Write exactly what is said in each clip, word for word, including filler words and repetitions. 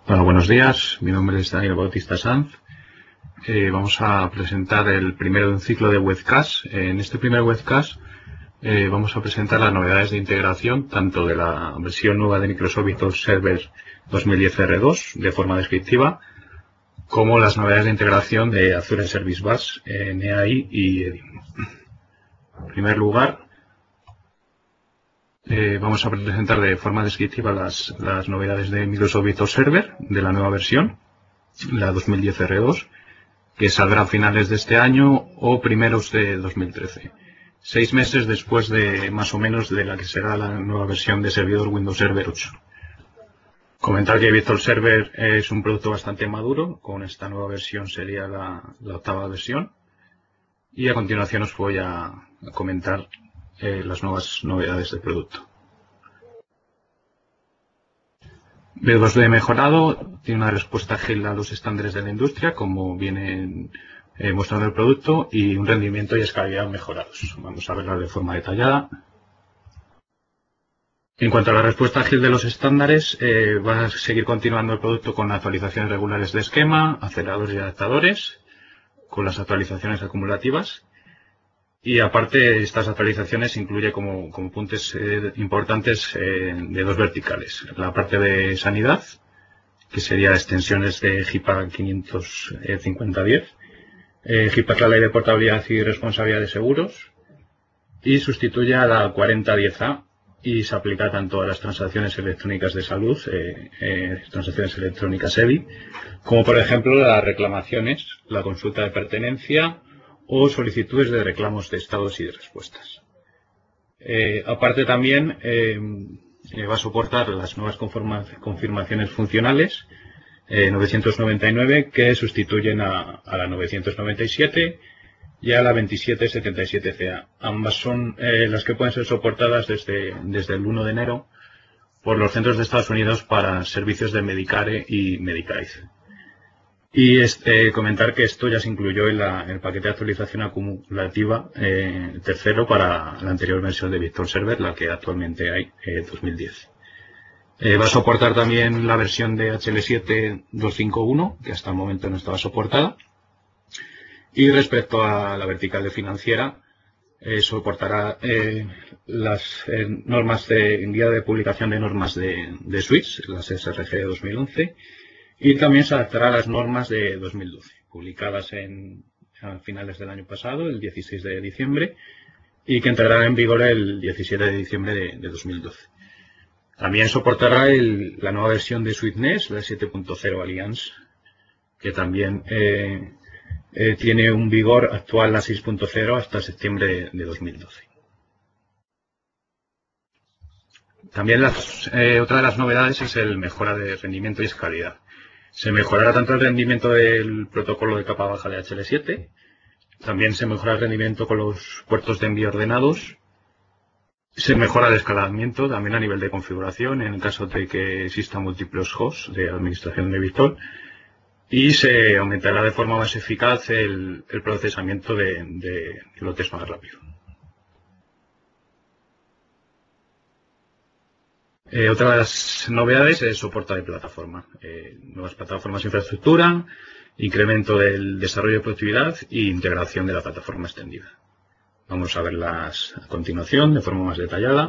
Bueno, buenos días. Mi nombre es Daniel Bautista Sanz. Eh, vamos a presentar el primero de un ciclo de webcast. Eh, en este primer webcast eh, vamos a presentar las novedades de integración tanto de la versión nueva de Microsoft Windows Server dos mil diez R dos de forma descriptiva, como las novedades de integración de Azure Service Bus, eh, N A I y EDIM. En primer lugar, Eh, vamos a presentar de forma descriptiva las, las novedades de Microsoft Windows Server de la nueva versión, la dos mil diez R dos, que saldrá a finales de este año o primeros de dos mil trece. Seis meses después de más o menos de la que será la nueva versión de servidor Windows Server ocho. Comentar que Windows Server es un producto bastante maduro, con esta nueva versión sería la, la octava versión. Y a continuación os voy a, a comentar Eh, las nuevas novedades del producto. B dos D mejorado, tiene una respuesta ágil a los estándares de la industria, como viene eh, mostrando el producto, y un rendimiento y escalabilidad mejorados. Vamos a verla de forma detallada. En cuanto a la respuesta ágil de los estándares, eh, va a seguir continuando el producto con actualizaciones regulares de esquema, aceleradores y adaptadores, con las actualizaciones acumulativas. Y aparte, estas actualizaciones incluye como, como puntos eh, importantes eh, de dos verticales. La parte de sanidad, que sería extensiones de HIPAA quinientos cincuenta diez, eh, HIPAA es la ley de portabilidad y responsabilidad de seguros, y sustituye a la cuarenta diez A y se aplica tanto a las transacciones electrónicas de salud, eh, eh, transacciones electrónicas E D I, como por ejemplo las reclamaciones, la consulta de pertenencia, o solicitudes de reclamos de estados y de respuestas. Eh, aparte también eh, va a soportar las nuevas confirmaciones funcionales eh, novecientos noventa y nueve que sustituyen a, a la novecientos noventa y siete y a la veintisiete setenta y siete C A. Ambas son eh, las que pueden ser soportadas desde, desde el uno de enero por los centros de Estados Unidos para servicios de Medicare y Medicaid. Y este, comentar que esto ya se incluyó en, la, en el paquete de actualización acumulativa eh, tercero para la anterior versión de Windows Server, la que actualmente hay, eh, dos mil diez. Eh, va a soportar también la versión de H L siete doscientos cincuenta y uno, que hasta el momento no estaba soportada. Y respecto a la vertical de financiera, eh, soportará eh, las eh, normas de guía de publicación de normas de, de Switch, las S R G dos mil once, y también se adaptará a las normas de dos mil doce, publicadas en, a finales del año pasado, el dieciséis de diciembre, y que entrarán en vigor el diecisiete de diciembre de, de dos mil doce. También soportará el, la nueva versión de SuiteNet, la siete punto cero Alliance, que también eh, eh, tiene un vigor actual, la seis punto cero, hasta septiembre de, de dos mil doce. También las, eh, otra de las novedades es el mejora de rendimiento y escalabilidad. Se mejorará tanto el rendimiento del protocolo de capa baja de H L siete, también se mejora el rendimiento con los puertos de envío ordenados, se mejora el escalamiento también a nivel de configuración en el caso de que existan múltiples hosts de administración de Virtual, y se aumentará de forma más eficaz el, el procesamiento de, de lotes más rápido. Eh, otra de las novedades es soporte de plataforma, eh, nuevas plataformas de infraestructura, incremento del desarrollo de productividad e integración de la plataforma extendida. Vamos a verlas a continuación de forma más detallada.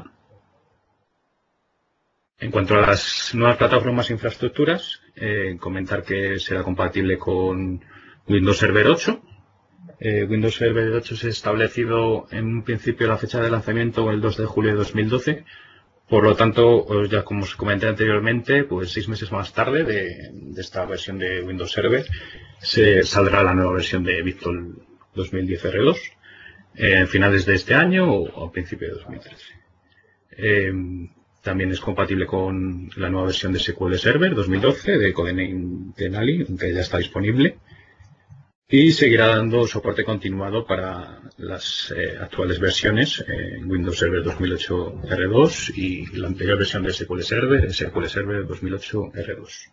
En cuanto a las nuevas plataformas e infraestructuras, eh, comentar que será compatible con Windows Server ocho. Eh, Windows Server ocho se ha establecido en un principio la fecha de lanzamiento el dos de julio de dos mil doce. Por lo tanto, ya como os comenté anteriormente, pues seis meses más tarde de, de esta versión de Windows Server se saldrá la nueva versión de Windows dos mil diez R dos, eh, en finales de este año o a principios de dos mil trece. Eh, también es compatible con la nueva versión de S Q L Server dos mil doce de Codename Denali, que ya está disponible. Y seguirá dando soporte continuado para las eh, actuales versiones, eh, Windows Server dos mil ocho R dos y la anterior versión de S Q L Server, S Q L Server dos mil ocho R dos.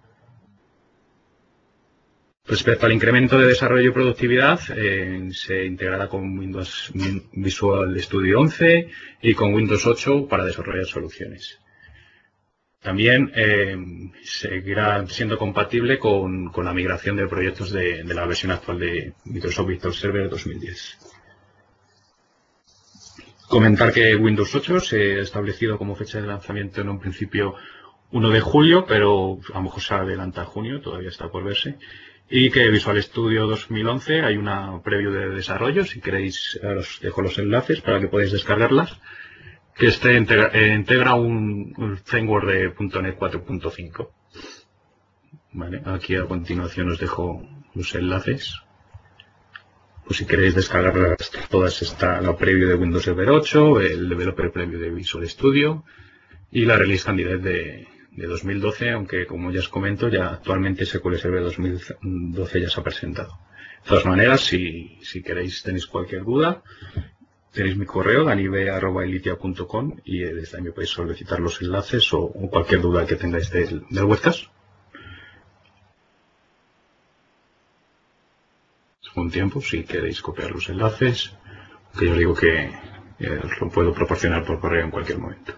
Respecto al incremento de desarrollo y productividad, eh, se integrará con Windows Visual Studio once y con Windows ocho para desarrollar soluciones. También eh, seguirá siendo compatible con, con la migración de proyectos de, de la versión actual de Microsoft Virtual Server dos mil diez. Comentar que Windows ocho se ha establecido como fecha de lanzamiento en un principio uno de julio, pero a lo mejor se adelanta a junio, todavía está por verse. Y que Visual Studio dos mil once hay una preview de desarrollo, si queréis os dejo los enlaces para que podáis descargarlas, que este integra, eh, integra un, un framework de punto net cuatro punto cinco. Vale, aquí a continuación os dejo los enlaces. Pues si queréis descargarlas todas, está la preview de Windows Server ocho, el developer preview de Visual Studio y la release candidate de, de dos mil doce, aunque como ya os comento, ya actualmente S Q L Server dos mil doce ya se ha presentado. De todas maneras, si, si queréis, tenéis cualquier duda, tenéis mi correo, danive arroba elitia punto com, y desde ahí me podéis solicitar los enlaces o, o cualquier duda que tengáis del, del webcast. Un tiempo, si queréis copiar los enlaces, que yo digo que eh, os lo puedo proporcionar por correo en cualquier momento.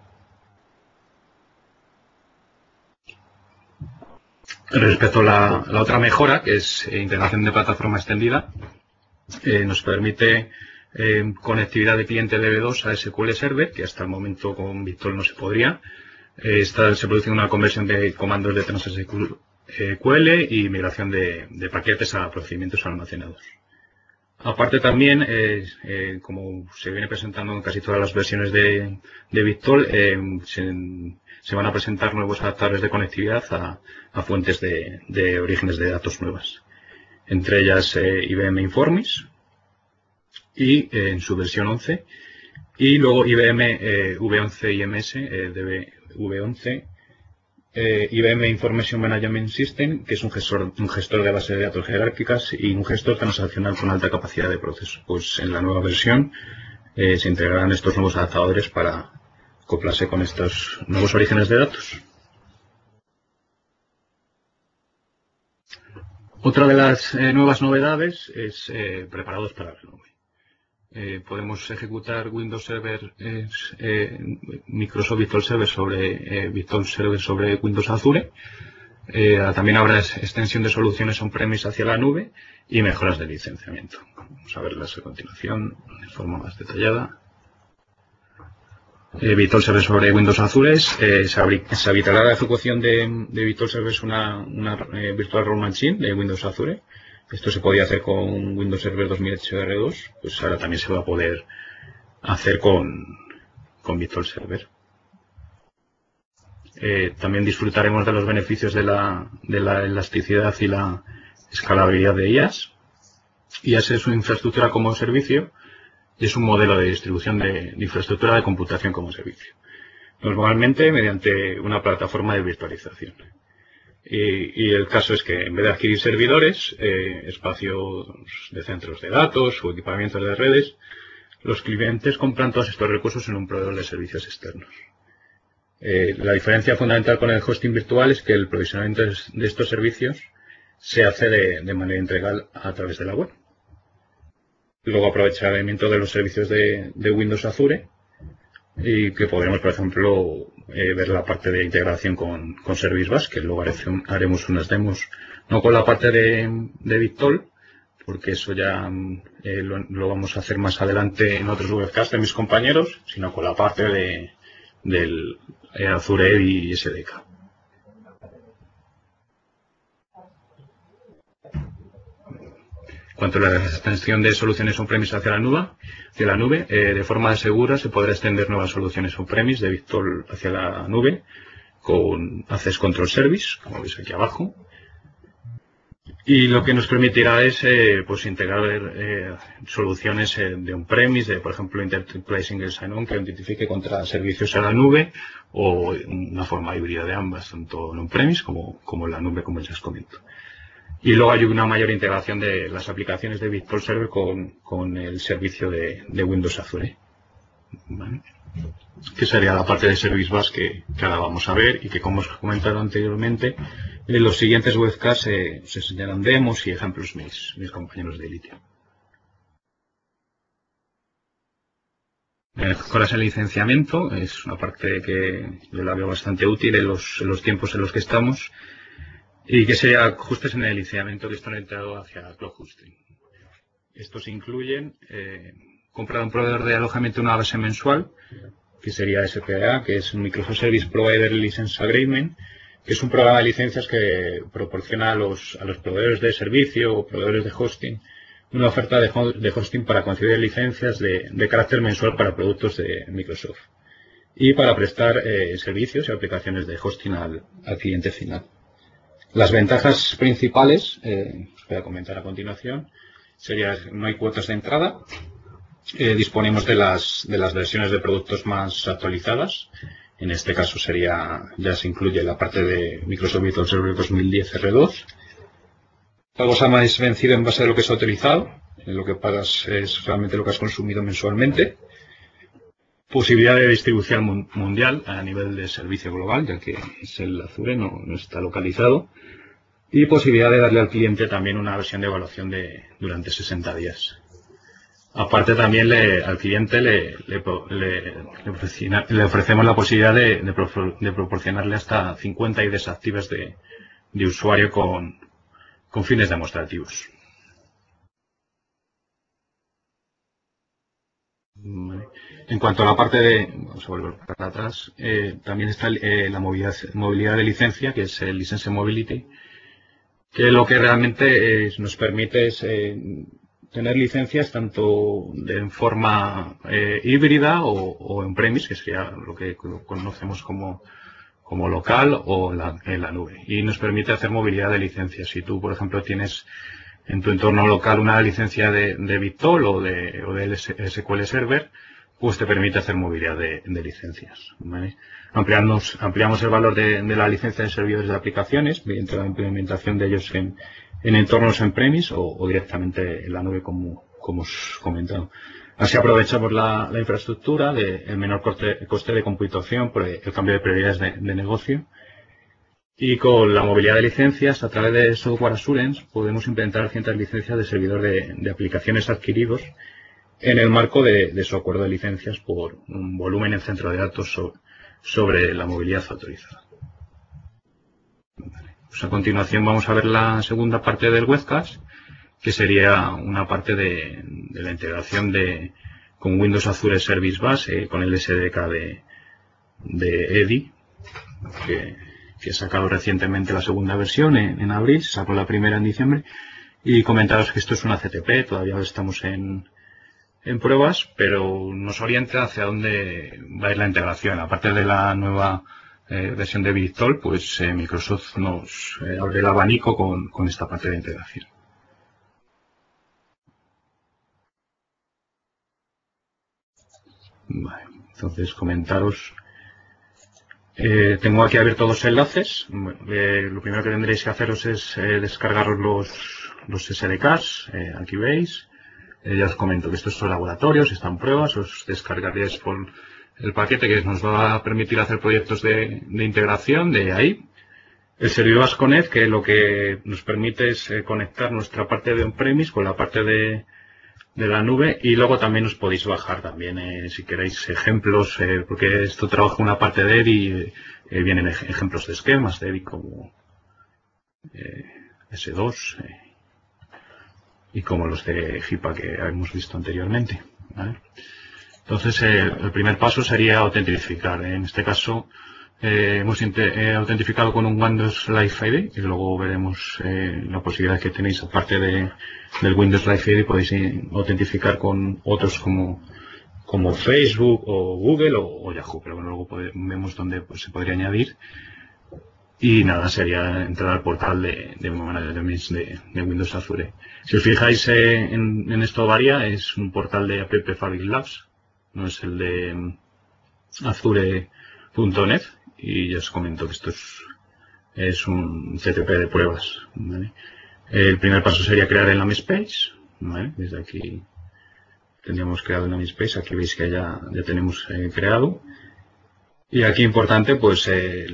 Respecto a la, la otra mejora, que es eh, integración de plataforma extendida, eh, nos permite eh, conectividad de cliente D B dos a S Q L Server, que hasta el momento con Virtual no se podría. Eh, esta, se produce una conversión de comandos de TransSQL Q L y migración de, de paquetes a procedimientos almacenados. Aparte también, eh, eh, como se viene presentando en casi todas las versiones de, de Virtual, eh, se, se van a presentar nuevos adaptadores de conectividad a, a fuentes de, de orígenes de datos nuevas. Entre ellas eh, I B M Informis y eh, en su versión once, y luego I B M eh, V once I M S, eh, D B V once, Eh, I B M Information Management System, que es un gestor, un gestor de bases de datos jerárquicas y un gestor transaccional con alta capacidad de proceso. Pues en la nueva versión eh, se integrarán estos nuevos adaptadores para acoplarse con estos nuevos orígenes de datos. Otra de las eh, nuevas novedades es eh, preparados para la nube. Eh, podemos ejecutar Windows Server, eh, eh, Microsoft Virtual Server sobre eh, Virtual Server sobre Windows Azure. Eh, también habrá extensión de soluciones on-premise hacia la nube y mejoras de licenciamiento. Vamos a verlas a continuación de forma más detallada. Eh, Virtual Server sobre Windows Azure. Eh, se, se habilitará la ejecución de, de Virtual Server una, una eh, Virtual Root Machine de Windows Azure. Esto se podía hacer con Windows Server dos mil ocho R dos, pues ahora también se va a poder hacer con, con Virtual Server. Eh, también disfrutaremos de los beneficios de la, de la elasticidad y la escalabilidad de I A S. I A S es una infraestructura como servicio y es un modelo de distribución de, de infraestructura de computación como servicio. Normalmente mediante una plataforma de virtualización. Y, y el caso es que en vez de adquirir servidores, eh, espacios de centros de datos o equipamientos de redes, los clientes compran todos estos recursos en un proveedor de servicios externos. Eh, la diferencia fundamental con el hosting virtual es que el provisionamiento de estos servicios se hace de, de manera integral a través de la web. Luego aprovechamiento de los servicios de, de Windows Azure, y que podremos, por ejemplo, eh, ver la parte de integración con, con Service Bus, que luego haremos unas demos, no con la parte de, de Virtual, porque eso ya eh, lo, lo vamos a hacer más adelante en otros webcasts de mis compañeros, sino con la parte de, del eh, Azure y S D K. En cuanto a la extensión de soluciones on-premise hacia la nube, hacia la nube eh, de forma segura se podrá extender nuevas soluciones on-premise de Virtual hacia la nube con Access Control Service, como veis aquí abajo. Y lo que nos permitirá es eh, pues integrar eh, soluciones eh, de on-premise, de por ejemplo Interplay Single Sign-On, que identifique contra servicios a la nube, o una forma híbrida de ambas, tanto en on-premise como, como en la nube, como ya os comento. Y luego hay una mayor integración de las aplicaciones de Virtual Server con, con el servicio de, de Windows Azure. ¿Vale? Que sería la parte de Service Bus que, que ahora vamos a ver y que, como os he comentado anteriormente, en los siguientes webcasts eh, se enseñarán demos y ejemplos mis, mis compañeros de Elitia. Mejoras el licenciamiento, es una parte que yo la veo bastante útil en los, en los tiempos en los que estamos, y que sería ajustes en el licenciamiento que está orientado hacia cloud hosting. Estos incluyen eh, compra de un proveedor de alojamiento en una base mensual, que sería S P A, que es un Microsoft Service Provider License Agreement, que es un programa de licencias que proporciona a los, a los proveedores de servicio o proveedores de hosting una oferta de, de hosting para conceder licencias de, de carácter mensual para productos de Microsoft y para prestar eh, servicios y aplicaciones de hosting al, al cliente final. Las ventajas principales, eh, os voy a comentar a continuación, sería no hay cuotas de entrada, eh, disponemos de las, de las versiones de productos más actualizadas. En este caso sería, ya se incluye la parte de Microsoft Virtual Server dos mil diez R dos. Pago S A M es vencido en base a lo que se ha utilizado, lo que pagas es realmente lo que has consumido mensualmente. Posibilidad de distribución mundial a nivel de servicio global, ya que es el Azure, no, no está localizado. Y posibilidad de darle al cliente también una versión de evaluación de, durante sesenta días. Aparte también le, al cliente le, le, le, le, ofrecina, le ofrecemos la posibilidad de, de, pro, de proporcionarle hasta cincuenta I Ds activas de, de usuario con, con fines demostrativos. Vale. En cuanto a la parte de, vamos a volver para atrás, eh, también está eh, la movilidad, movilidad de licencia, que es el License Mobility, que lo que realmente eh, nos permite es eh, tener licencias tanto de, en forma eh, híbrida o, o en premise, que sería lo que conocemos como, como local o en la, en la nube. Y nos permite hacer movilidad de licencias. Si tú, por ejemplo, tienes en tu entorno local una licencia de, de Victol o de, o de S Q L Server, pues te permite hacer movilidad de, de licencias. ¿Vale? Ampliamos, ampliamos el valor de, de la licencia de servidores de aplicaciones mediante la implementación de ellos en, en entornos on-premise o, o directamente en la nube, como, como os he comentado. Así aprovechamos la, la infraestructura, de, el menor coste, coste de computación por el cambio de prioridades de, de negocio. Y con la movilidad de licencias, a través de Software Assurance, podemos implementar ciertas licencias de servidor de, de aplicaciones adquiridos en el marco de, de su acuerdo de licencias por un volumen en centro de datos sobre, sobre la movilidad autorizada. Vale. Pues a continuación vamos a ver la segunda parte del webcast, que sería una parte de, de la integración de, con Windows Azure Service Bus, eh, con el S D K de, de E D I, que, que he sacado recientemente la segunda versión en, en abril, sacó la primera en diciembre, y comentaros que esto es una C T P, todavía estamos en, en pruebas, pero nos orienta hacia dónde va a ir la integración. Aparte de la nueva eh, versión de Victol, pues eh, Microsoft nos eh, abre el abanico con, con esta parte de integración. Vale, entonces comentaros. Eh, tengo aquí abiertos dos enlaces. Eh, lo primero que tendréis que haceros es eh, descargaros los, los S D Ks. Eh, aquí veis. Eh, ya os comento que estos son laboratorios, están pruebas. Os descargaréis por el paquete que nos va a permitir hacer proyectos de, de integración de ahí. El servidor AsConnect, que lo que nos permite es eh, conectar nuestra parte de on-premise con la parte de, de la nube, y luego también os podéis bajar también, eh, si queréis, ejemplos, eh, porque esto trabaja una parte de E D I, eh, vienen ej ejemplos de esquemas de E D I como eh, S dos eh, y como los de HIPAA que hemos visto anteriormente, ¿vale? Entonces, eh, el primer paso sería autentificar. En este caso, eh, hemos eh, autentificado con un Windows Live I D, y luego veremos eh, la posibilidad que tenéis, aparte de, del Windows Live I D, podéis autentificar con otros como, como Facebook o Google o, o Yahoo, pero bueno, luego podemos, vemos dónde pues, se podría añadir. Y nada, sería entrar al portal de, de, de, de Windows Azure. Si os fijáis eh, en, en esto varía, es un portal de App Fabric Labs, no es el de azure punto net, y ya os comento que esto es, es un C T P de pruebas, ¿vale? El primer paso sería crear el namespace, ¿vale? Desde aquí tendríamos creado el namespace, aquí veis que ya, ya tenemos eh, creado. Y aquí importante, pues el,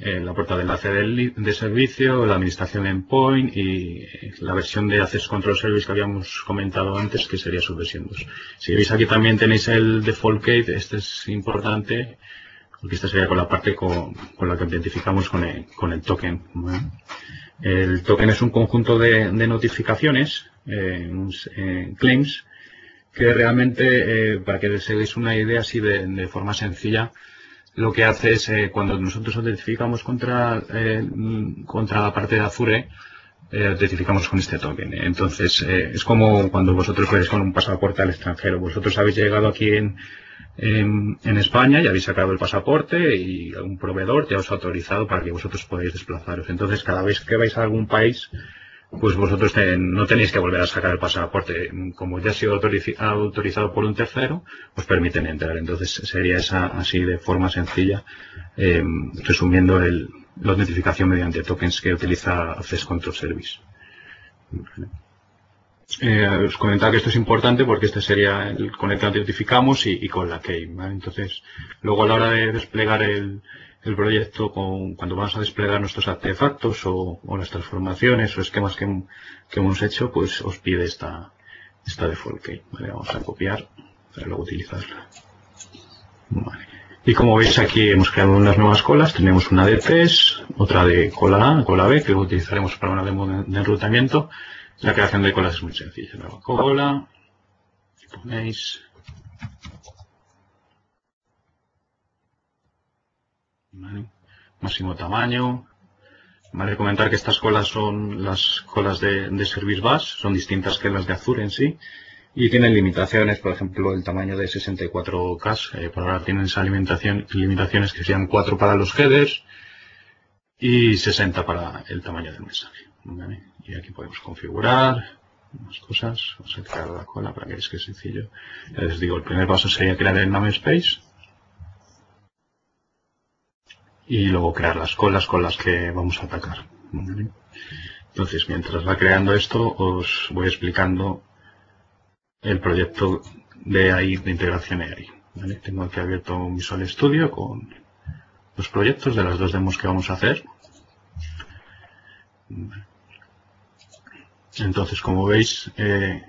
eh, la puerta de enlace de, de servicio, la administración endpoint y la versión de Access Control Service que habíamos comentado antes, que sería su versión dos. Si veis aquí también tenéis el default gate, este es importante, porque esta sería con la parte con, con la que identificamos con el, con el token. ¿Vale? El token es un conjunto de, de notificaciones, eh, eh, claims, que realmente, eh, para que os hagáis una idea así de, de forma sencilla, lo que hace es, eh, cuando nosotros autentificamos contra, eh, contra la parte de Azure, eh, autentificamos con este token. Entonces, eh, es como cuando vosotros vais con un pasaporte al extranjero. Vosotros habéis llegado aquí en, en, en España y habéis sacado el pasaporte y un proveedor ya os ha autorizado para que vosotros podáis desplazaros. Entonces, cada vez que vais a algún país, pues vosotros ten, no tenéis que volver a sacar el pasaporte. Como ya ha sido autorizado por un tercero, os permiten entrar. Entonces sería esa así de forma sencilla, eh, resumiendo el, la notificación mediante tokens que utiliza Access Control Service. Eh, os comentaba que esto es importante porque este sería el con el que notificamos y, y con la key, ¿vale? Entonces, luego a la hora de desplegar el el proyecto, con, cuando vamos a desplegar nuestros artefactos o, o las transformaciones o esquemas que, que hemos hecho, pues os pide esta, esta default key. ¿Vale? Vamos a copiar para luego utilizarla. Vale. Y como veis aquí hemos creado unas nuevas colas. Tenemos una de test, otra de cola A, cola B, que utilizaremos para una demo de, de enrutamiento. La creación de colas es muy sencilla. Nueva cola, ponéis... Vale. Máximo tamaño. Vale, comentar que estas colas son las colas de, de Service Bus, son distintas que las de Azure en sí y tienen limitaciones, por ejemplo el tamaño de sesenta y cuatro K, eh, por ahora tienen esa limitación, limitaciones que sean cuatro para los headers y sesenta para el tamaño del mensaje. Vale. Y aquí podemos configurar más cosas. Vamos a crear la cola para que veáis que es sencillo. Ya les digo, el primer paso sería crear el namespace. Y luego crear las colas con las que vamos a atacar. ¿Vale? Entonces, mientras va creando esto, os voy explicando el proyecto de A I, de integración A I. ¿Vale? Tengo aquí abierto un Visual Studio con los proyectos de las dos demos que vamos a hacer. ¿Vale? Entonces, como veis, eh,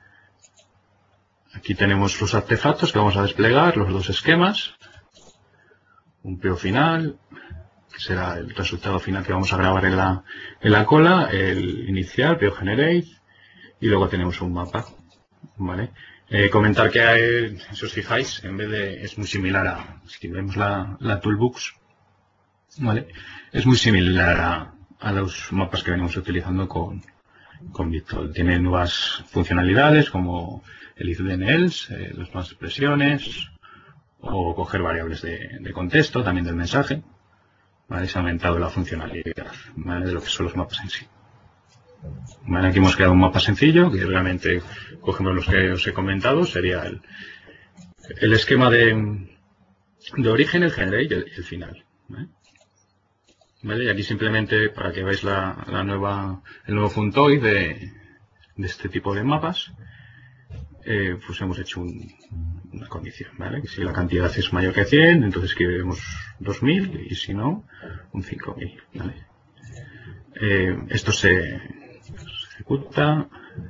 aquí tenemos los artefactos que vamos a desplegar, los dos esquemas. Un P O final, que será el resultado final que vamos a grabar en la, en la cola, el inicial, P O generate, y luego tenemos un mapa. ¿Vale? Eh, comentar que, hay, si os fijáis, en vez de, es muy similar a, si vemos la, la toolbox, ¿vale? Es muy similar a, a los mapas que venimos utilizando con, con Virtual. Tiene nuevas funcionalidades como el if then else, eh, las nuevas expresiones, o coger variables de, de contexto, también del mensaje. ¿Vale? Se ha aumentado la funcionalidad, ¿vale? De lo que son los mapas en sí. ¿Vale? Aquí hemos creado un mapa sencillo, que realmente cogemos los que os he comentado, sería el, el esquema de, de origen, el generate y el, y el final. ¿Vale? ¿Vale? Y aquí simplemente para que veáis la, la nueva, el nuevo funtoid de, de este tipo de mapas, eh, pues hemos hecho un, una condición, ¿vale? Que si la cantidad es mayor que cien, entonces escribiremos dos mil y si no, un cinco mil, ¿vale? Eh, esto se, se ejecuta.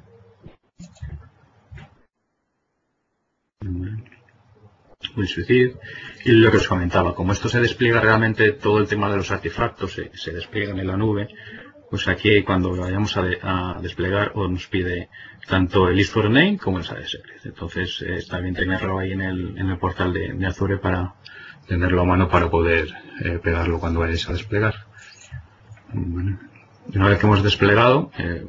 Muy suicid. Y lo que os comentaba, como esto se despliega realmente, todo el tema de los artefactos se, se despliegan en la nube, pues aquí cuando lo vayamos a, de, a desplegar os nos pide tanto el list for name como el save secret. Entonces eh, está bien tenerlo ahí en el, en el portal de, de Azure para tenerlo a mano para poder eh, pegarlo cuando vayáis a desplegar. Bueno, una vez que hemos desplegado, eh,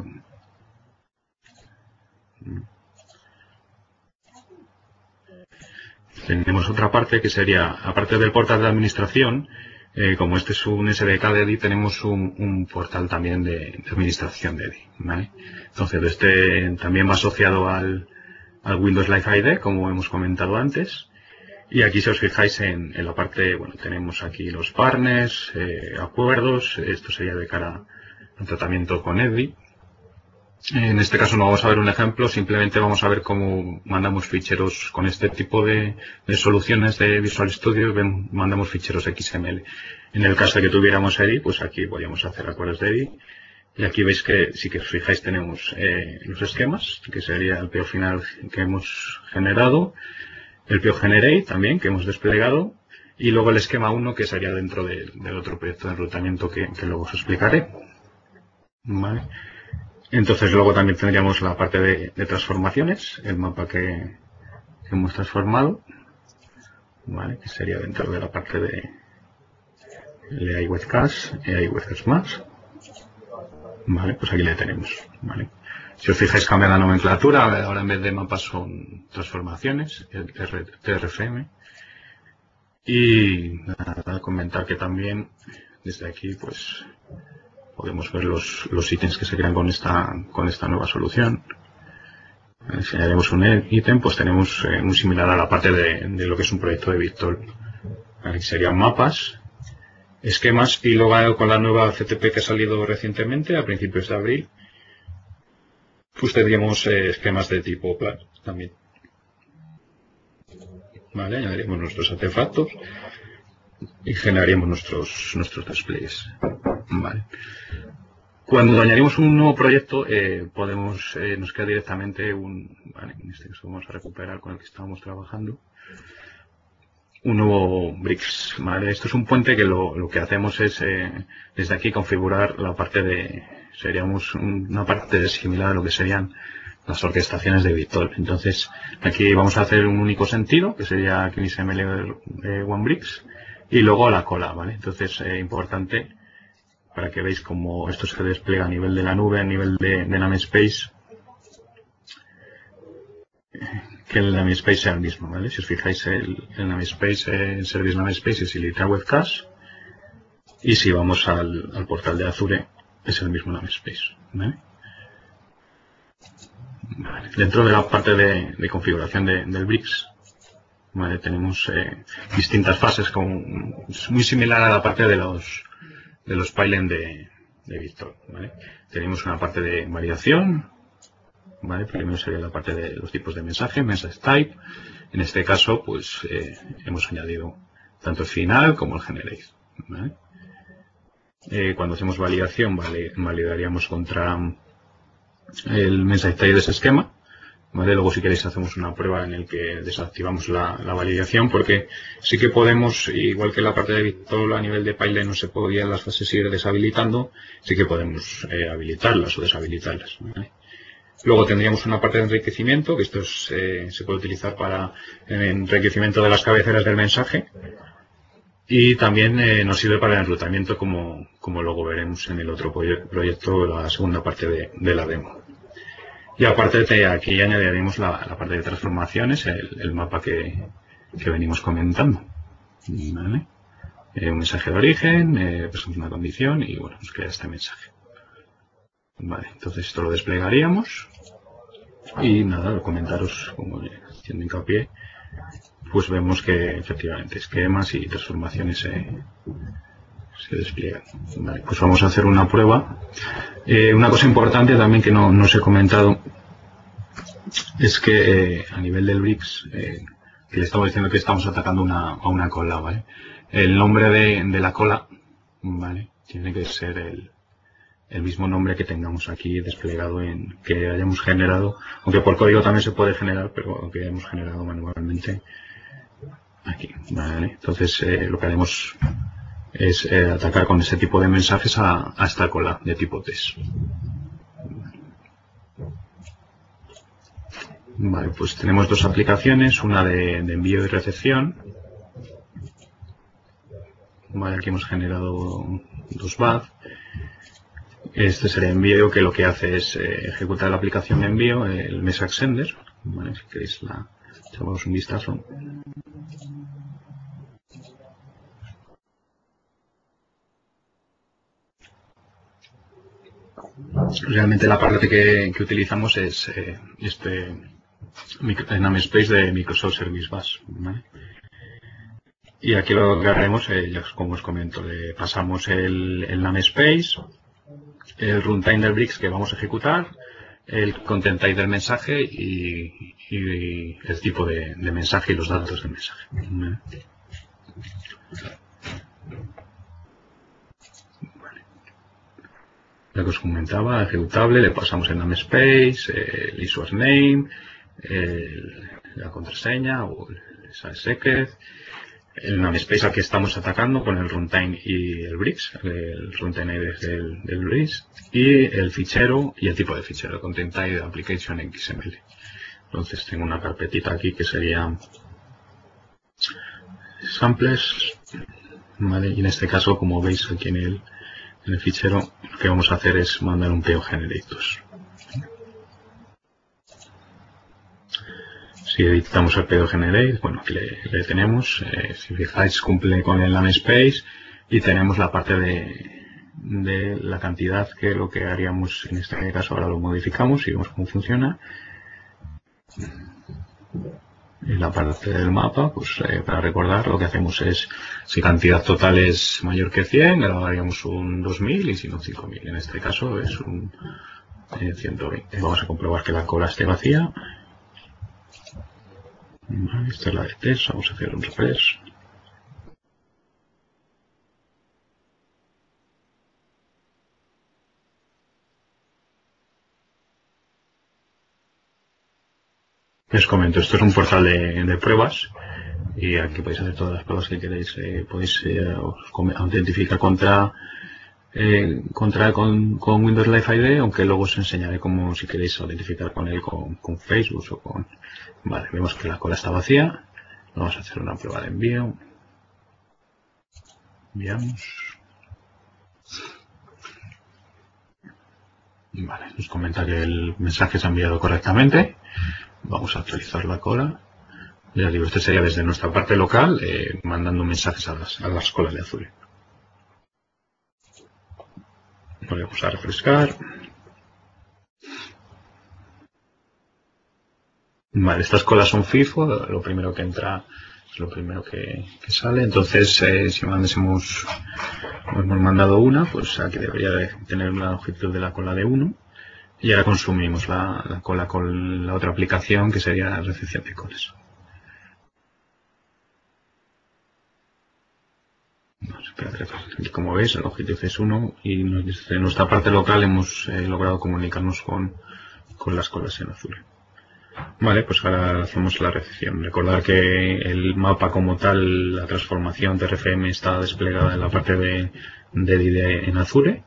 tenemos otra parte que sería, aparte del portal de administración, eh, como este es un S D K de E D I, tenemos un, un portal también de, de administración de E D I, ¿vale? Entonces, este también va asociado al, al Windows Live I D, como hemos comentado antes. Y aquí, si os fijáis en, en la parte, bueno, tenemos aquí los partners, eh, acuerdos, esto sería de cara al tratamiento con E D I. En este caso no vamos a ver un ejemplo, simplemente vamos a ver cómo mandamos ficheros con este tipo de, de soluciones de Visual Studio, ven, mandamos ficheros X M L. En el caso de que tuviéramos E D I, pues aquí podríamos hacer acuerdos de E D I. Y aquí veis que, si que os fijáis, tenemos eh, los esquemas, que sería el P O final que hemos generado, el P O Generate también, que hemos desplegado, y luego el esquema uno, que sería dentro de, del otro proyecto de enrutamiento que, que luego os explicaré. ¿Vale? Entonces luego también tendríamos la parte de, de transformaciones, el mapa que, que hemos transformado, ¿vale? Que sería dentro de la parte de A I with Cache, A I with Cache+. Vale, pues aquí le tenemos. ¿Vale? Si os fijáis, cambia la nomenclatura, ahora en vez de mapas son transformaciones, el T R F M. Y nada, comentar que también desde aquí pues podemos ver los, los ítems que se crean con esta, con esta nueva solución. Si añadimos un ítem, pues tenemos eh, muy similar a la parte de, de lo que es un proyecto de Virtual. Aquí serían mapas, esquemas, y luego con la nueva C T P que ha salido recientemente, a principios de abril, pues tendríamos eh, esquemas de tipo plan también. Vale, añadiremos nuestros artefactos y generaríamos nuestros, nuestros displays. Vale. Cuando añadimos un nuevo proyecto, eh, podemos, eh, nos queda directamente un, vale, en este caso vamos a recuperar con el que estábamos trabajando, un nuevo Bricks. ¿Vale? Esto es un puente que lo, lo que hacemos es eh, desde aquí configurar la parte de, seríamos una parte similar a lo que serían las orquestaciones de Virtual. Entonces aquí vamos a hacer un único sentido, que sería aquí X M L eh, OneBricks, y luego la cola. ¿Vale? Entonces es eh, importante para que veáis cómo esto se despliega a nivel de la nube, a nivel de, de namespace, que el namespace sea el mismo, ¿vale? Si os fijáis, el, el namespace, el service namespace es Ilitra Web Cache, y si vamos al, al portal de Azure, es el mismo namespace, ¿vale? Vale. Dentro de la parte de, de configuración de, del Bricks, ¿vale? Tenemos eh, distintas fases, como, es muy similar a la parte de los de los pipelines de, de Virtual, ¿vale? Tenemos una parte de validación, ¿vale? Primero sería la parte de los tipos de mensaje, message type. En este caso, pues eh, hemos añadido tanto el final como el generate, ¿vale? Eh, cuando hacemos validación, vale, validaríamos contra el message type de ese esquema, ¿vale? Luego, si queréis, hacemos una prueba en la que desactivamos la, la validación, porque sí que podemos, igual que la parte de Virtual, a nivel de pipeline no se podían las fases ir deshabilitando, sí que podemos eh, habilitarlas o deshabilitarlas, ¿vale? Luego tendríamos una parte de enriquecimiento, que esto es, eh, se puede utilizar para el enriquecimiento de las cabeceras del mensaje, y también eh, nos sirve para el enrutamiento, como, como luego veremos en el otro proyecto, la segunda parte de, de la demo. Y aparte de aquí añadiremos la, la parte de transformaciones, el, el mapa que, que venimos comentando, ¿vale? Eh, un mensaje de origen, eh, pues una condición, y bueno, nos crea este mensaje. Vale, entonces esto lo desplegaríamos. Y nada, comentaros, como haciendo hincapié, pues vemos que efectivamente esquemas y transformaciones se, se despliegan. Vale, pues vamos a hacer una prueba. Eh, una cosa importante también que no, no os he comentado es que eh, a nivel del Bricks, eh, que le estamos diciendo que estamos atacando una, a una cola, ¿vale? El nombre de, de la cola, ¿vale? Tiene que ser el, el mismo nombre que tengamos aquí desplegado, en que hayamos generado, aunque por código también se puede generar, pero que hayamos generado manualmente aquí, ¿vale? Entonces eh, lo que haremos es eh, atacar con ese tipo de mensajes a, a esta cola de tipo test. Vale, pues tenemos dos aplicaciones, una de, de envío y recepción. Vale, aquí hemos generado dos B A D. Este sería envío, que lo que hace es eh, ejecutar la aplicación de envío, el message sender. Vale, si queréis la echamos un vistazo. Realmente la parte que, que utilizamos es eh, este namespace de Microsoft Service Bus, ¿vale? Y aquí lo que haremos, eh, ya como os comento, le pasamos el, el namespace, el runtime del Bricks que vamos a ejecutar, el content type del mensaje y, y el tipo de, de mensaje y los datos del mensaje. Vale. Lo que os comentaba, ejecutable, le pasamos el namespace, el user name, el, la contraseña o el secret, el namespace al que estamos atacando con el runtime y el bricks, el runtime del, del bricks, y el fichero y el tipo de fichero, el content type de application X M L. Entonces tengo una carpetita aquí que sería samples, ¿vale? Y en este caso, como veis aquí en el, en el fichero, lo que vamos a hacer es mandar un P O generators. Si editamos el P O generate, bueno, aquí le, le tenemos, eh, si fijáis cumple con el namespace y tenemos la parte de, de la cantidad, que lo que haríamos en este caso ahora lo modificamos y vemos cómo funciona. En la parte del mapa, pues eh, para recordar lo que hacemos es, si cantidad total es mayor que cien, le daríamos un dos mil y si no cinco mil. En este caso es un eh, ciento veinte. Vamos a comprobar que la cola esté vacía. Vale, esta es la de test, vamos a hacer un refresh. Les comento, esto es un portal de, de pruebas y aquí podéis hacer todas las pruebas que queréis. Eh, podéis eh, os autentificar contra, eh, contra con, con Windows Live I D, aunque luego os enseñaré cómo si queréis autentificar con él con, con Facebook o con... Vale, vemos que la cola está vacía. Vamos a hacer una prueba de envío. Enviamos. Vale, nos comenta que el mensaje se ha enviado correctamente. Vamos a actualizar la cola. Ya digo, este sería desde nuestra parte local, eh, mandando mensajes a las, a las colas de Azure. Volvemos a refrescar. Vale, estas colas son FIFO, lo primero que entra es lo primero que, que sale. Entonces, eh, si hemos, hemos mandado una, pues aquí debería de tener la longitud de la cola de uno. Y ahora consumimos la, la cola con la otra aplicación que sería la recepción de colas. Bueno, aquí, como veis, la longitud es uno y desde nuestra parte local hemos eh, logrado comunicarnos con, con las colas en azul. Vale, pues ahora hacemos la recepción. Recordar que el mapa como tal, la transformación T R F M está desplegada en la parte de, de I D E en Azure.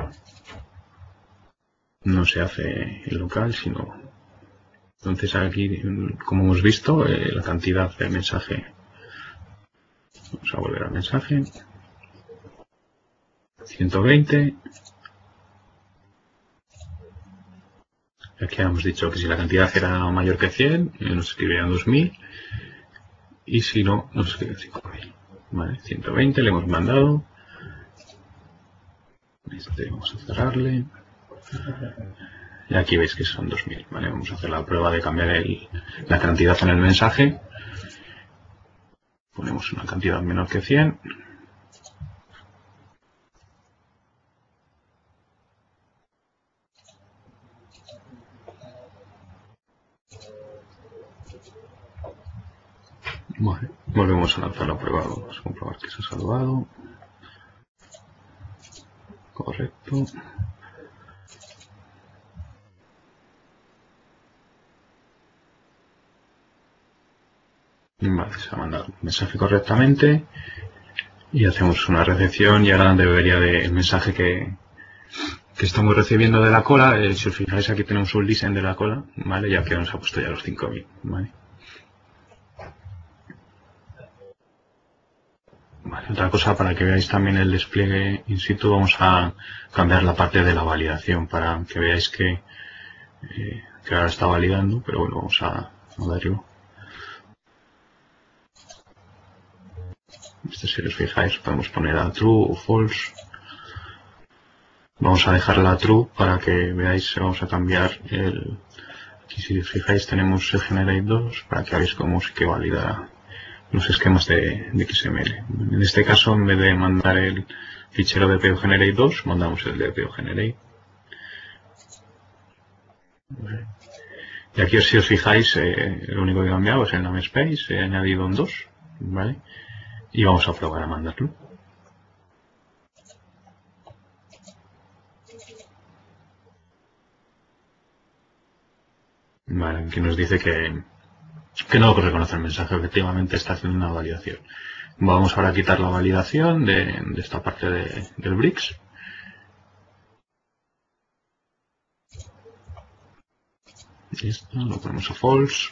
No se hace en local, sino... Entonces aquí, como hemos visto, eh, la cantidad de mensaje. Vamos a volver al mensaje. ciento veinte. Aquí hemos dicho que si la cantidad era mayor que cien, nos escribirían dos mil. Y si no, nos escriben cinco mil. Vale, ciento veinte le hemos mandado. Este vamos a cerrarle. Y aquí veis que son dos mil. Vale, vamos a hacer la prueba de cambiar el, la cantidad en el mensaje. Ponemos una cantidad menor que cien. Vale, volvemos a lanzar la prueba. Vamos a comprobar que se ha salvado. Correcto. Vale, se ha mandado el mensaje correctamente y hacemos una recepción y ahora debería de el mensaje que, que estamos recibiendo de la cola. Eh, si os fijáis, aquí tenemos un listen de la cola, ¿vale? Ya que nos ha puesto ya los cinco mil, ¿vale? Vale, otra cosa para que veáis también el despliegue in situ, vamos a cambiar la parte de la validación para que veáis que, eh, que ahora está validando, pero bueno, vamos a, a darlo. Este, si os fijáis, podemos poner a true o false. Vamos a dejarla a true para que veáis, vamos a cambiar el... Aquí si os fijáis tenemos el generate dos para que veáis cómo sí que valida los esquemas de, de X M L. En este caso, en vez de mandar el fichero de P O generate dos, mandamos el de P O generate. Y aquí si os fijáis, eh, lo único que he cambiado es el namespace, he añadido un dos, ¿vale? Y vamos a probar a mandarlo. Vale, aquí nos dice que, que no reconoce el mensaje, efectivamente está haciendo una validación. Vamos ahora a quitar la validación de, de esta parte de, del Bricks. Y esto lo ponemos a false.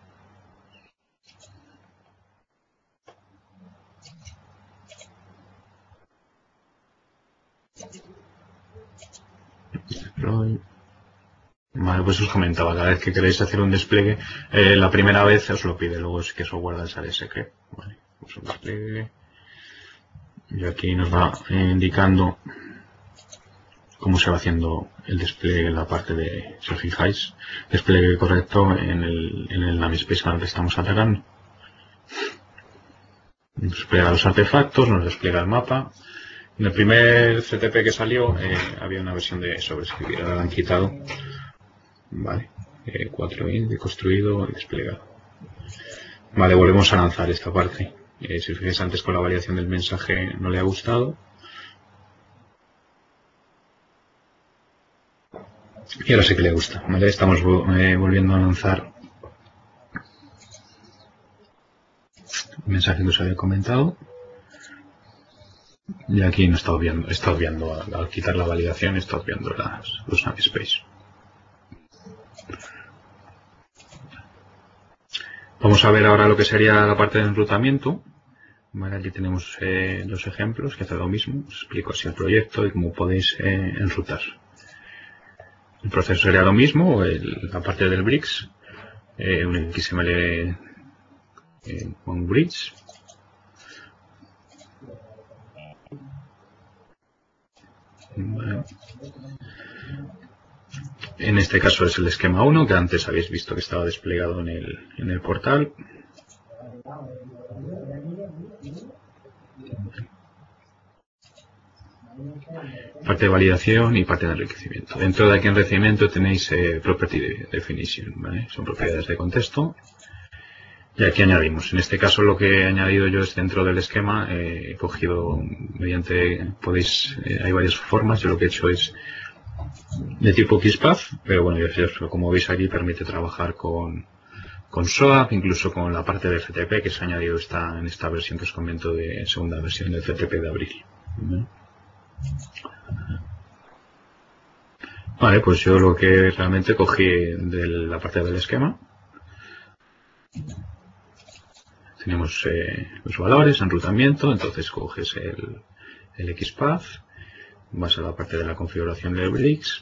Vale, pues os comentaba, cada vez que queréis hacer un despliegue, eh, la primera vez os lo pide, luego sí que os guarda el área secret. Vale, pues un despliegue. Y aquí nos va indicando cómo se va haciendo el despliegue en la parte de, si os fijáis, despliegue correcto en el, en el namespace al que estamos atacando. Nos despliega los artefactos, nos despliega el mapa. En el primer C T P que salió eh, había una versión de sobreescribir, ahora la han quitado. Vale, eh, cuatro int, construido y desplegado. Vale, volvemos a lanzar esta parte. Eh, si os fijáis, antes con la variación del mensaje no le ha gustado. Y ahora sí que le gusta. Vale, estamos eh, volviendo a lanzar el mensaje que os había comentado. Y aquí no está obviando, está obviando al, al quitar la validación, está obviando las, los namespace. Vamos a ver ahora lo que sería la parte de enrutamiento. Vale, aquí tenemos eh, dos ejemplos que hacen lo mismo. Os explico así el proyecto y cómo podéis eh, enrutar. El proceso sería lo mismo, el, la parte del Bricks, eh, un X M L eh, con bridge. Vale. En este caso es el esquema uno, que antes habéis visto que estaba desplegado en el, en el portal. Parte de validación y parte de enriquecimiento. Dentro de aquí enriquecimiento tenéis eh, Property Definition, ¿vale? Son propiedades de contexto. Y aquí añadimos. En este caso lo que he añadido yo es dentro del esquema, eh, he cogido mediante, podéis, eh, hay varias formas, yo lo que he hecho es de tipo XPath, pero bueno, yo, como veis aquí permite trabajar con, con SOAP, incluso con la parte de F T P que se ha añadido esta, en esta versión que os comento de segunda versión del F T P de abril. ¿Vale? Vale, pues yo lo que realmente cogí de la parte del esquema. Tenemos eh, los valores, enrutamiento, entonces coges el, el XPath, vas a la parte de la configuración del Bricks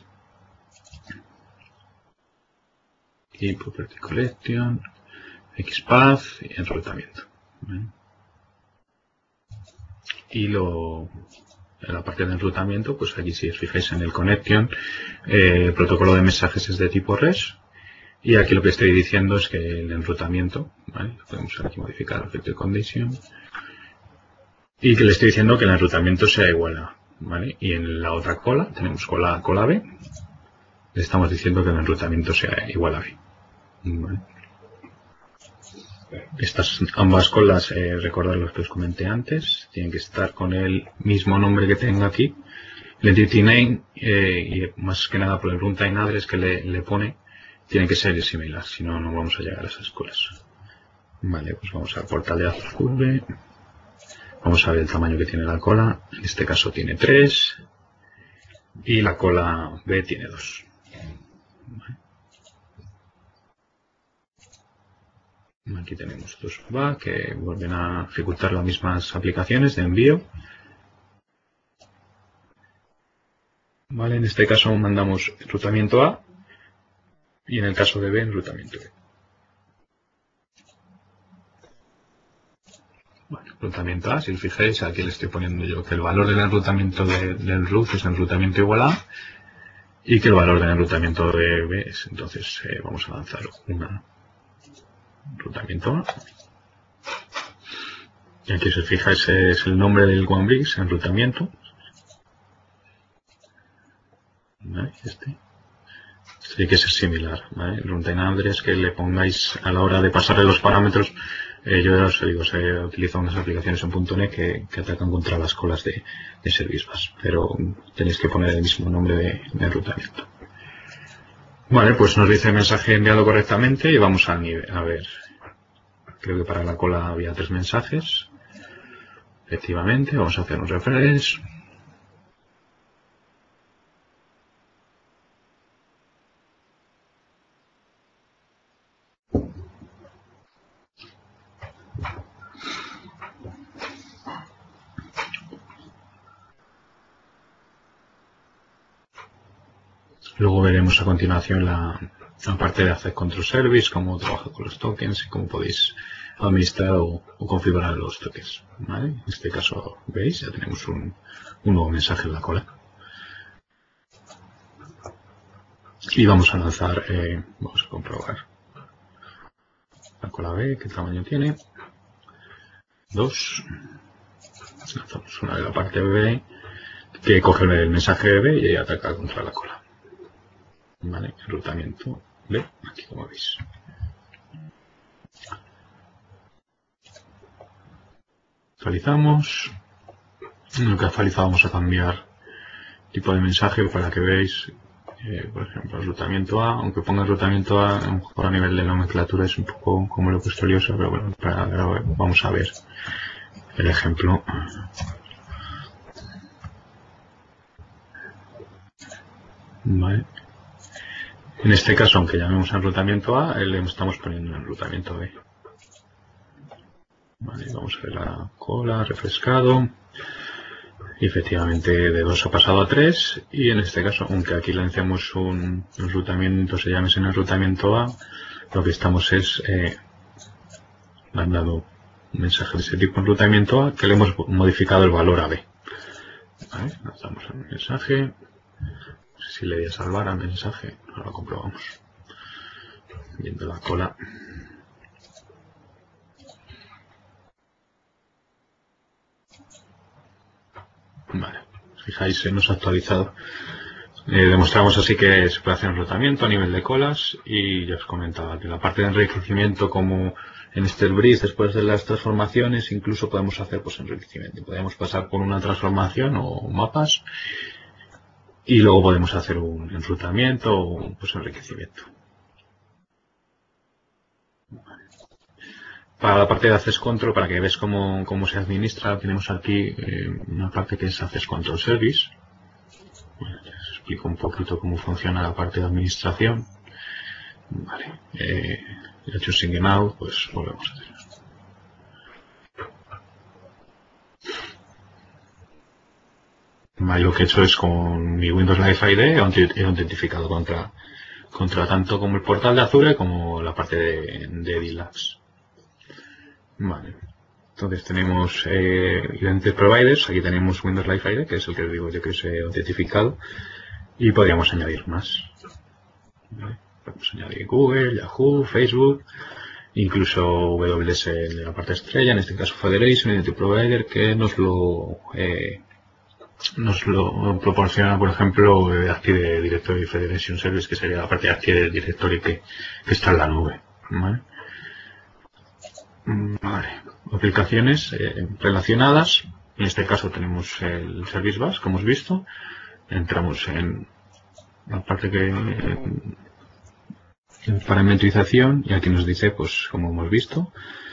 y Property Collection, XPath y enrutamiento. ¿Vale? Y lo, en la parte de enrutamiento, pues aquí si os fijáis en el Connection, eh, el protocolo de mensajes es de tipo REST. Y aquí lo que estoy diciendo es que el enrutamiento, ¿vale? Podemos aquí modificar Effective Condition. Y que le estoy diciendo que el enrutamiento sea igual a, ¿vale? Y en la otra cola, tenemos cola, cola B, le estamos diciendo que el enrutamiento sea igual a B. ¿Vale? Estas ambas colas, eh, recordad lo que os comenté antes, tienen que estar con el mismo nombre que tenga aquí. El entity name, eh, y más que nada por el runtime address que le, le pone, tiene que ser similar, si no, no vamos a llegar a esas colas. Vale, pues vamos al portal de Azure. Vamos a ver el tamaño que tiene la cola. En este caso tiene tres. Y la cola B tiene dos. Vale. Aquí tenemos dos va que vuelven a ejecutar las mismas aplicaciones de envío. Vale, en este caso mandamos enrutamiento A. Y en el caso de B, enrutamiento B. Bueno, enrutamiento A, si os fijáis, aquí le estoy poniendo yo que el valor del enrutamiento de, del root es enrutamiento igual a y que el valor del enrutamiento de B es, entonces eh, vamos a lanzar una enrutamiento A. Y aquí si os fijáis es el nombre del OneBricks, enrutamiento. ¿Vale? Este. Este tiene que ser similar, ¿vale? El runtime address que le pongáis a la hora de pasarle los parámetros, eh, yo ya os digo, se utiliza unas aplicaciones en punto net que, que atacan contra las colas de, de Service Bus, pero tenéis que poner el mismo nombre de, de enrutamiento. Vale, pues nos dice mensaje enviado correctamente y vamos a, a ver. Creo que para la cola había tres mensajes. Efectivamente, vamos a hacer un refresh. Luego veremos a continuación la, la parte de Access Control Service, cómo trabaja con los tokens y cómo podéis administrar o, o configurar los tokens, ¿vale? En este caso, veis, ya tenemos un, un nuevo mensaje en la cola. Y vamos a lanzar, eh, vamos a comprobar la cola B, qué tamaño tiene. Dos. Lanzamos una de la parte B, que coge el mensaje de B y ataca contra la cola. Vale, enrutamiento B, aquí como veis. Actualizamos. En lo que actualizado vamos a cambiar tipo de mensaje para que veáis, eh, por ejemplo, enrutamiento A, aunque ponga enrutamiento A, a lo mejor a nivel de nomenclatura es un poco como lo he puesto liosa, pero bueno, para, vamos a ver el ejemplo. Vale. En este caso, aunque llamemos enrutamiento A, le estamos poniendo un enrutamiento B. Vale, vamos a ver la cola, refrescado. Y efectivamente de dos ha pasado a tres. Y en este caso, aunque aquí lancemos un enrutamiento, se llame en enrutamiento A, lo que estamos es eh, mandando un mensaje de ese tipo enrutamiento A que le hemos modificado el valor a B. Vale, lanzamos el mensaje. Si le voy a salvar al mensaje, ahora lo comprobamos. Viendo la cola. Vale, fijáis, se nos ha actualizado. Eh, demostramos así que se puede hacer enrutamiento a nivel de colas y ya os comentaba que la parte de enriquecimiento, como en este bridge después de las transformaciones, incluso podemos hacer pues enriquecimiento. Podemos pasar por una transformación o mapas. Y luego podemos hacer un enrutamiento o un pues, enriquecimiento. Para la parte de Access Control, para que veáis cómo, cómo se administra, tenemos aquí eh, una parte que es Access Control Service. Bueno, les explico un poquito cómo funciona la parte de administración. Vale. Eh, he hecho sign out, pues volvemos a hacer. Lo que he hecho es con mi Windows Live I D he autentificado contra, contra tanto como el portal de Azure como la parte de, de DLabs. Vale. Entonces tenemos eh, Identity Providers, aquí tenemos Windows Live I D, que es el que digo yo que os he autentificado, y podríamos añadir más. Vale. Podemos añadir Google, Yahoo, Facebook, incluso W S de la parte estrella, en este caso Federation, Identity Provider, que nos lo... Eh, nos lo proporciona, por ejemplo, Active Directory Federation Service, que sería la parte de Active Directory que, que está en la nube. ¿Vale? Vale. Aplicaciones eh, relacionadas. En este caso tenemos el Service Bus, como hemos visto. Entramos en la parte que en parametrización y aquí nos dice, pues, como hemos visto,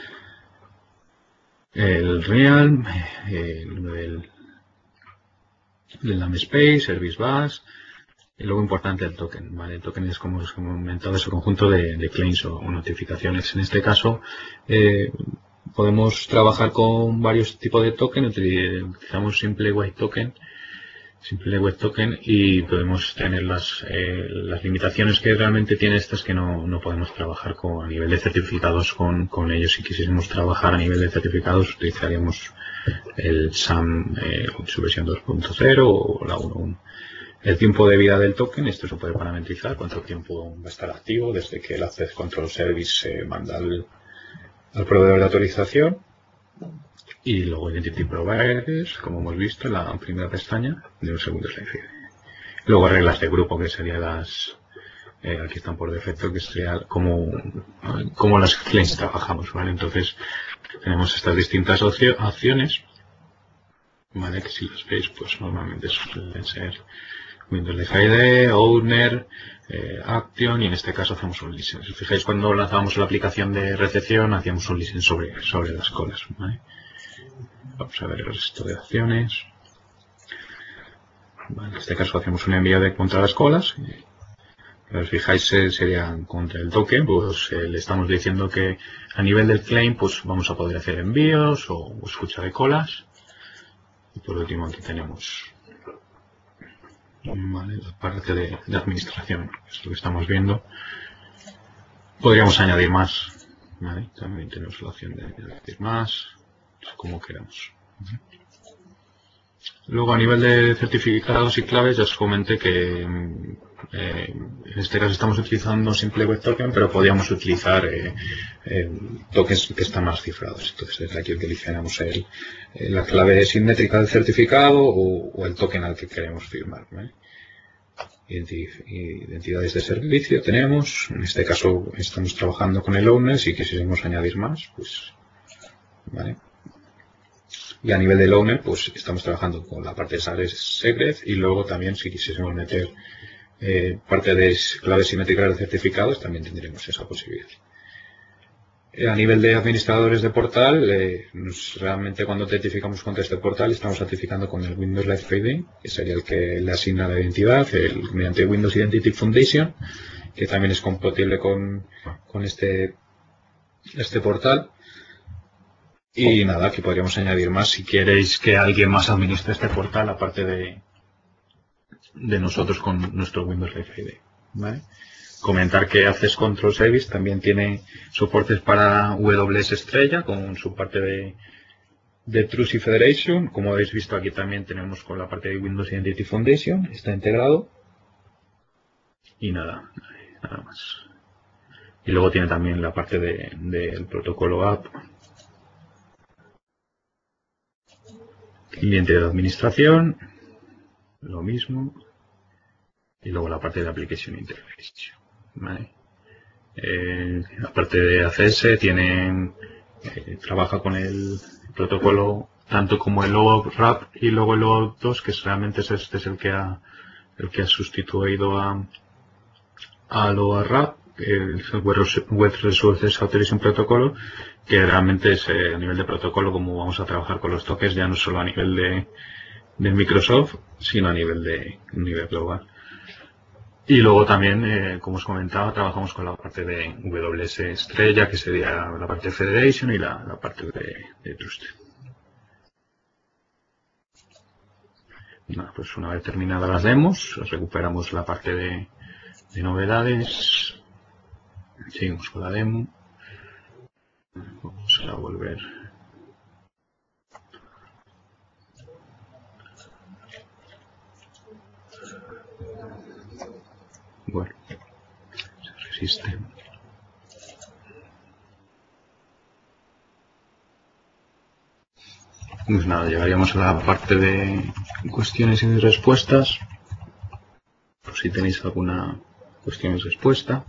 el Realm, el, el el namespace, Service Bus, y luego importante el token, ¿vale? El token es, como os he comentado, ese conjunto de, de claims o, o notificaciones. En este caso, eh, podemos trabajar con varios tipos de token, utilizamos Simple Web Token, Simple Web Token y podemos tener las, eh, las limitaciones que realmente tiene estas que no, no podemos trabajar con, a nivel de certificados con, con ellos. Si quisiésemos trabajar a nivel de certificados, utilizaríamos el S A M, eh, su versión dos punto cero o la uno punto uno. El tiempo de vida del token, esto se puede parametrizar, cuánto tiempo va a estar activo desde que el Access Control Service se manda al, al proveedor de autorización. Y luego Identity Providers, como hemos visto en la primera pestaña de un segundo slide. Luego reglas de grupo, que serían las eh, aquí están por defecto, que sea como, como las claims trabajamos, ¿vale? Entonces tenemos estas distintas opciones, ¿vale? Que si las veis, pues normalmente suelen ser Windows Live I D, Owner, eh, Action, y en este caso hacemos un listen. Si os fijáis, cuando lanzábamos la aplicación de recepción, hacíamos un listen sobre, sobre las colas, ¿vale? Vamos a ver el resto de acciones. Vale, en este caso hacemos un envío de contra las colas. Si os fijáis, eh, sería contra el token, pues eh, le estamos diciendo que a nivel del claim, pues vamos a poder hacer envíos o escucha de colas. Y por último aquí tenemos, vale, la parte de, de administración, que es lo que estamos viendo. Podríamos añadir más, ¿vale? También tenemos la opción de añadir más, como queramos. Luego, a nivel de certificados y claves, ya os comenté que eh, en este caso estamos utilizando simple web token, pero podríamos utilizar eh, eh, tokens que están más cifrados. Entonces, desde aquí utilizaremos el, eh, la clave simétrica del certificado o, o el token al que queremos firmar, ¿vale? Identidades de servicio tenemos. En este caso estamos trabajando con el owner. Si quisiéramos añadir más, pues, ¿vale? Y a nivel del owner, pues estamos trabajando con la parte de Secret, y luego también si quisiésemos meter eh, parte de claves simétricas de certificados, también tendremos esa posibilidad. Eh, a nivel de administradores de portal, eh, nos, realmente cuando certificamos contra este portal, estamos certificando con el Windows Live I D, que sería el que le asigna la identidad, el, mediante Windows Identity Foundation, que también es compatible con, con este, este portal. Y nada, aquí podríamos añadir más si queréis que alguien más administre este portal, aparte de, de nosotros con nuestro Windows Live I D, ¿vale? Comentar que Access Control Service también tiene soportes para W S Estrella con su parte de, de Trust y Federation. Como habéis visto, aquí también tenemos con la parte de Windows Identity Foundation, está integrado. Y nada, nada más. Y luego tiene también la parte de, del protocolo app. Cliente de administración, lo mismo, y luego la parte de Application Interface, ¿vale? Eh, la parte de A C S tiene, eh, trabaja con el protocolo tanto como el OAuth y luego el OAuth dos, que realmente es este es el que ha, el que ha sustituido a, al OAuth, el Web Resources Authorization Protocol, que realmente es eh, a nivel de protocolo como vamos a trabajar con los tokens, ya no solo a nivel de, de Microsoft, sino a nivel de nivel global. Y luego también, eh, como os comentaba, trabajamos con la parte de W S Estrella, que sería la parte de Federation, y la, la parte de, de Trust. Bueno, pues una vez terminadas las demos, recuperamos la parte de, de novedades. Seguimos con la demo. Vamos a volver. Bueno, se resiste. Pues nada, llegaríamos a la parte de cuestiones y respuestas. Por si tenéis alguna cuestión y respuesta.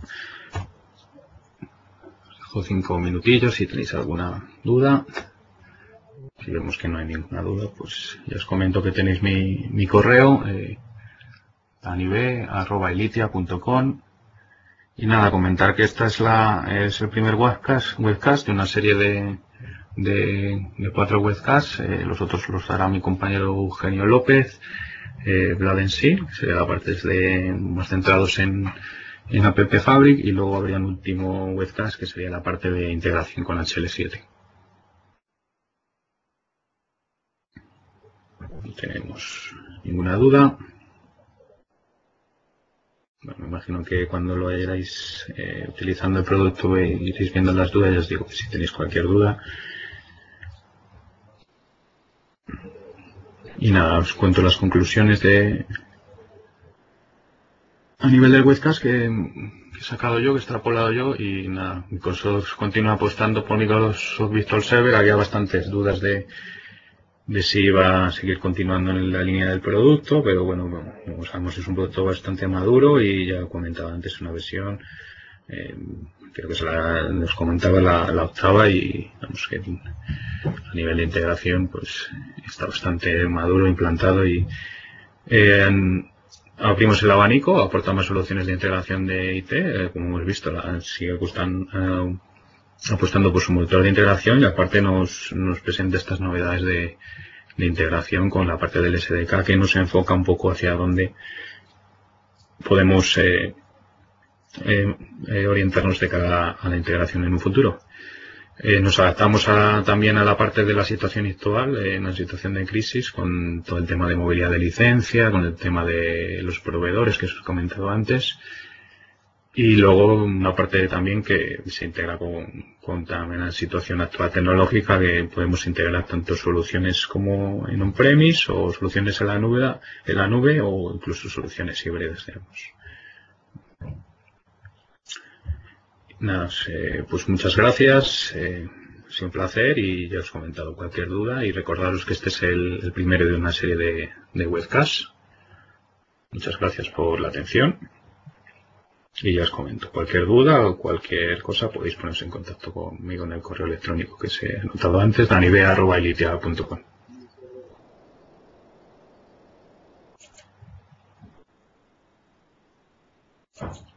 Cinco minutillos si tenéis alguna duda. Si vemos que no hay ninguna duda, pues ya os comento que tenéis mi, mi correo, eh, anive arroba elitia punto com. Y nada, comentar que esta es la es el primer webcast, webcast de una serie de, de, de cuatro webcasts. Eh, los otros los hará mi compañero Eugenio López, eh, Bladensil, que sería la parte de, más centrados en en App Fabric, y luego habría un último webcast que sería la parte de integración con H L siete. No tenemos ninguna duda. Bueno, me imagino que cuando lo hayáis eh, utilizando el producto e iréis viendo las dudas, ya os digo que si tenéis cualquier duda. Y nada, os cuento las conclusiones de a nivel del webcast que, que he sacado yo, que he extrapolado yo, y nada, Microsoft continúa apostando por Microsoft Virtual Server. Había bastantes dudas de, de si va a seguir continuando en la línea del producto, pero bueno, como sabemos es un producto bastante maduro y ya comentaba antes una versión, eh, creo que se la, nos comentaba la, la octava y vamos que a nivel de integración pues está bastante maduro, implantado y eh, abrimos el abanico, aportamos soluciones de integración de I T, eh, como hemos visto, la, sigue gustan, eh, apostando por su motor de integración y aparte nos, nos presenta estas novedades de, de integración con la parte del S D K que nos enfoca un poco hacia dónde podemos eh, eh, eh, orientarnos de cara a la integración en un futuro. Eh, nos adaptamos a, también a la parte de la situación actual, eh, en una situación de crisis, con todo el tema de movilidad de licencia, con el tema de los proveedores que os he comentado antes. Y luego una parte también que se integra con, con también la situación actual tecnológica, que podemos integrar tanto soluciones como en on-premise o soluciones en la nube, en la nube o incluso soluciones híbridas, digamos. Nada, eh, pues muchas gracias, eh, ha sido un placer y ya os he comentado cualquier duda y recordaros que este es el, el primero de una serie de, de webcasts. Muchas gracias por la atención y ya os comento, cualquier duda o cualquier cosa podéis poneros en contacto conmigo en el correo electrónico que os he anotado antes, danibea arroba ilitia punto com.